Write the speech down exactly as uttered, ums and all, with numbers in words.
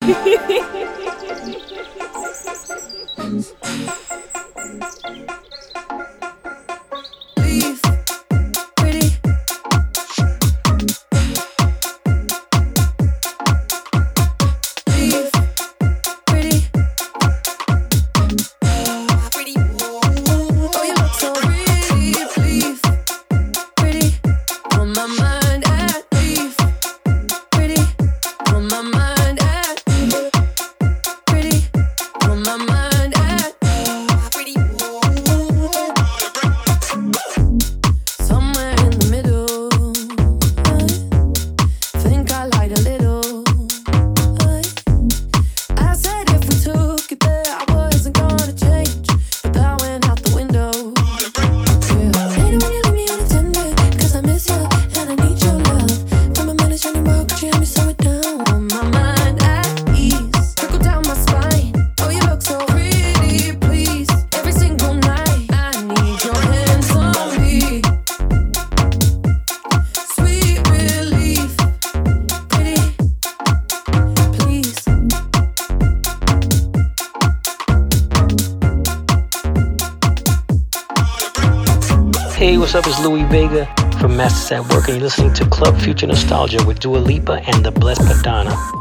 Hey, what's up? It's Louis Vega from Masters at Work, and you're listening to Club Future Nostalgia with Dua Lipa and the Blessed Madonna.